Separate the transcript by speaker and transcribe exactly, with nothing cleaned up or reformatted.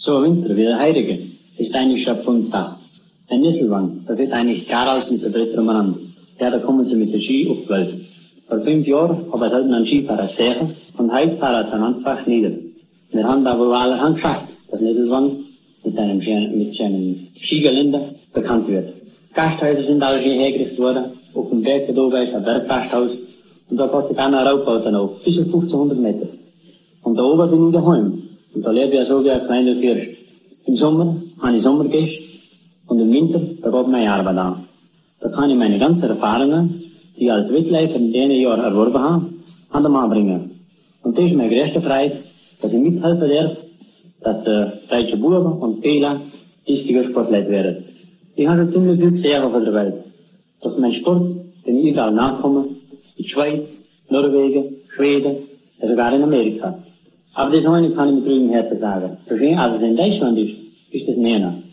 Speaker 1: So ein Winter wie der Heilige ist eigentlich Schöpfungssache. Ein Nisselwang, da wird eigentlich gar alles mit der Dritte umeinander. Ja, da kommen sie mit der Ski aufgelöst. Vor fünf Jahren habe ich heute einen Skifahrer gesehen und heute fahrt er einfach nieder. Wir haben da wohl alle angeschafft, dass Nisselwang mit einem, mit seinem Skigelände bekannt wird. Gasthäuser sind alle hier hergerichtet worden. Auf dem Berg da oben ist ein Berggasthaus. Und da geht sich einer raufbaut dann auf. Bis auf fünfzehnhundert Meter. Und da oben bin ich daheim. Und da lebe ich so wie ein kleiner Fürst. Im Sommer habe ich Sommergäste. Und im Winter, da geht meine Arbeit an. Da kann ich meine ganzen Erfahrungen, die ich als Wettläufer in diesen Jahren erworben habe, an den Mann bringen. Und das ist meine größte Freude, dass ich mithelfen darf, dass der deutsche Buben und Fehler wichtiger Sportler werden. Ich habe schon ziemlich viel gesehen auf der Welt. Dass mein Sport, den ich überall nachkomme, in Schweiz, Norwegen, Schweden, sogar in Amerika. Aber das eine kann ich mit ruhigem Herzen sagen. Für wen, als es in Deutschland ist, ist das näher.